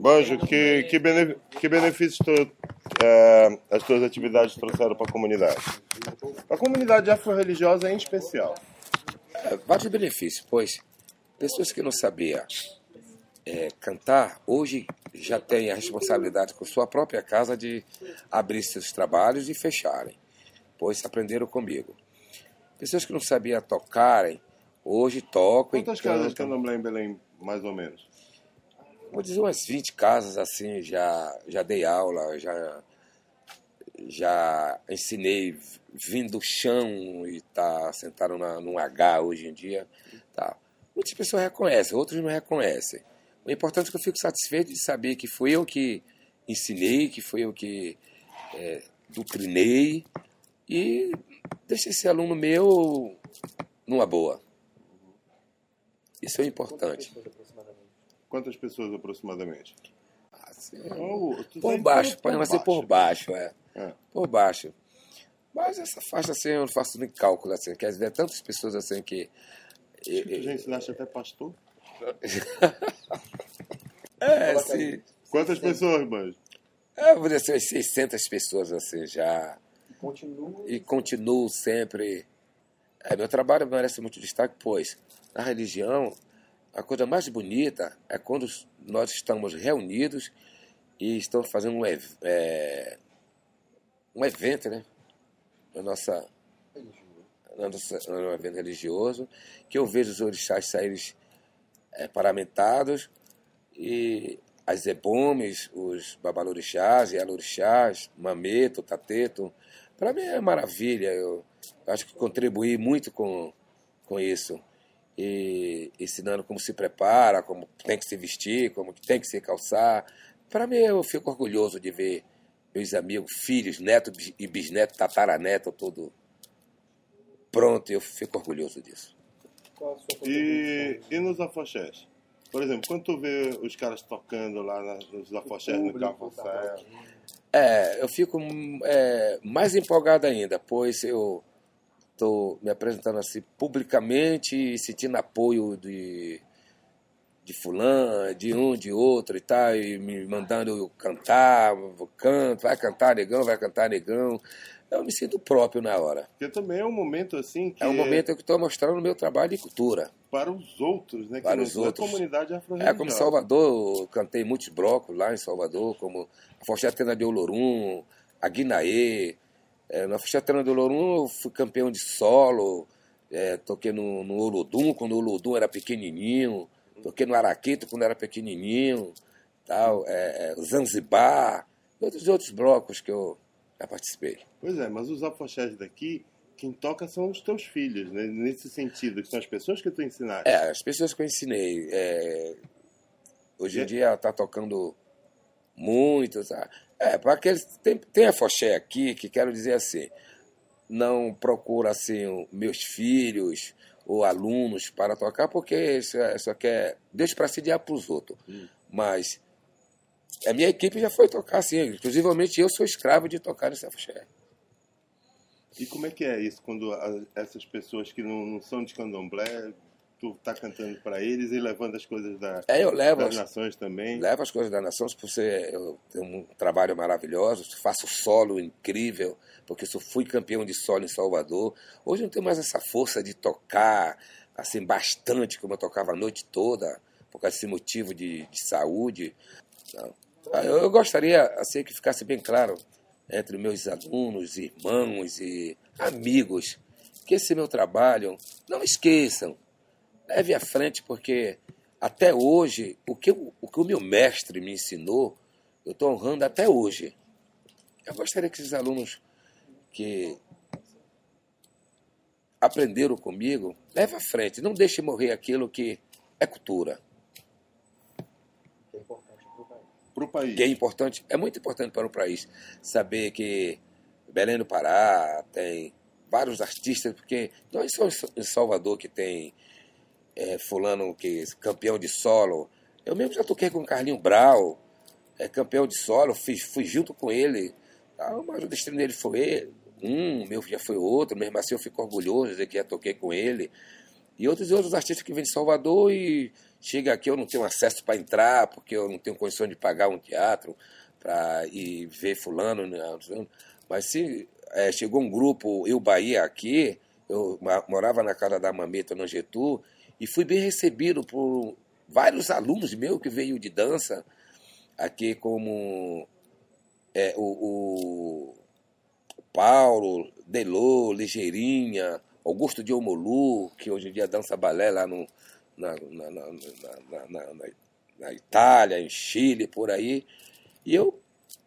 Banjo, que benefícios as tuas atividades trouxeram para a comunidade? A comunidade afro-religiosa em especial. Vários benefícios, pois pessoas que não sabiam cantar, hoje já têm a responsabilidade com sua própria casa de abrir seus trabalhos e fecharem, pois aprenderam comigo. Pessoas que não sabiam tocarem, hoje tocam e cantam. Quantas casas de candomblé em Belém, mais ou menos? Vou dizer umas 20 casas assim, já dei aula, já ensinei vindo do chão e tá sentado num H hoje em dia. Tá. Muitas pessoas reconhecem, outras não reconhecem. O importante é que eu fico satisfeito de saber que fui eu que ensinei, que fui eu que doutrinei e deixei esse aluno meu numa boa. Isso é importante. Quantas pessoas aproximadamente? Assim, por baixo, pode ser por baixo, por baixo. Mas essa faixa assim eu não faço nem cálculo, assim, quer dizer, tantas pessoas assim que... Já ensinaste até pastor? Sim. Quantas pessoas, Banjo? Eu vou dizer assim, 600 pessoas assim já. E continuo sempre. Meu trabalho merece muito destaque, pois na religião a coisa mais bonita é quando nós estamos reunidos e estamos fazendo um evento, né? No evento religioso, que eu vejo os orixás saírem paramentados e as ebomes, os babalorixás e alorixás, mameto, tateto. Para mim é maravilha, eu acho que contribuí muito com isso. E ensinando como se prepara, como tem que se vestir, como tem que se calçar. Para mim eu fico orgulhoso de ver meus amigos, filhos, netos e bisnetos, tataraneto, todo pronto, eu fico orgulhoso disso. E nos afoxés? Por exemplo, quando tu vê os caras tocando lá nos afoxés no carrossel... Eu fico mais empolgado ainda, pois eu estou me apresentando assim publicamente e sentindo apoio de fulano, de um, de outro e tal, e me mandando eu cantar, vai cantar negão. Eu me sinto próprio na hora. Porque também é um momento assim que... É um momento que eu estou mostrando o meu trabalho de cultura. Para os outros, né? Para os outros. A comunidade afro-religiosa. Como Salvador, eu cantei muitos blocos lá em Salvador, como a Forchatena de Olorum, a Guinaê. Na Forchatena de Olorum eu fui campeão de solo, toquei no Olodum, quando o Olodum era pequenininho, toquei no Araqueto quando era pequenininho, tal, Zanzibar, outros blocos que eu já participei. Pois é, mas os afoxés daqui, quem toca são os teus filhos, né? Nesse sentido, que são as pessoas que tu ensinaste. As pessoas que eu ensinei. Hoje em dia está tocando muito. Para aqueles. Tem afoxé aqui que quero dizer assim, não procura assim meus filhos ou alunos para tocar, porque só quer Deus para sediar para os outros. Mas a minha equipe já foi tocar assim, inclusivamente eu sou escravo de tocar nesse afoxé. E como é que é isso, quando essas pessoas que não são de candomblé, tu tá cantando para eles e levando as coisas das nações também? Levo as coisas das nações, porque eu tenho um trabalho maravilhoso, faço solo incrível, porque eu fui campeão de solo em Salvador. Hoje eu não tenho mais essa força de tocar assim bastante, como eu tocava a noite toda, por causa desse motivo de saúde. Eu gostaria assim, que ficasse bem claro entre meus alunos, irmãos e amigos, que esse meu trabalho, não esqueçam, leve à frente, porque até hoje, o que o meu mestre me ensinou, eu estou honrando até hoje. Eu gostaria que esses alunos que aprenderam comigo, leve à frente, não deixe morrer aquilo que é cultura. Para o país. Que é importante, é muito importante para o país saber que Belém do Pará tem vários artistas, porque não é só em Salvador que tem fulano que é campeão de solo. Eu mesmo já toquei com o Carlinho Brau, campeão de solo, fui junto com ele, mas o destino dele foi meu já foi outro, mesmo assim eu fico orgulhoso de que já toquei com ele. E outros artistas que vêm de Salvador e Chega aqui, eu não tenho acesso para entrar, porque eu não tenho condição de pagar um teatro para ir ver fulano, né? Mas se chegou um grupo, eu Bahia aqui, eu morava na casa da Mameta, no Getú, e fui bem recebido por vários alunos meus que veio de dança aqui, como o Paulo, Delô, Ligeirinha, Augusto de Omolu, que hoje em dia dança balé lá na Itália, em Chile, por aí. E eu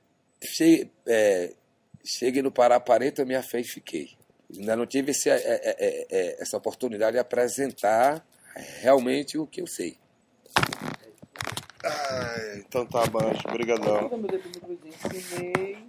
cheguei no Parapareta, eu me afei e fiquei. Ainda não tive essa oportunidade de apresentar realmente o que eu sei. Então tá bom, obrigadão.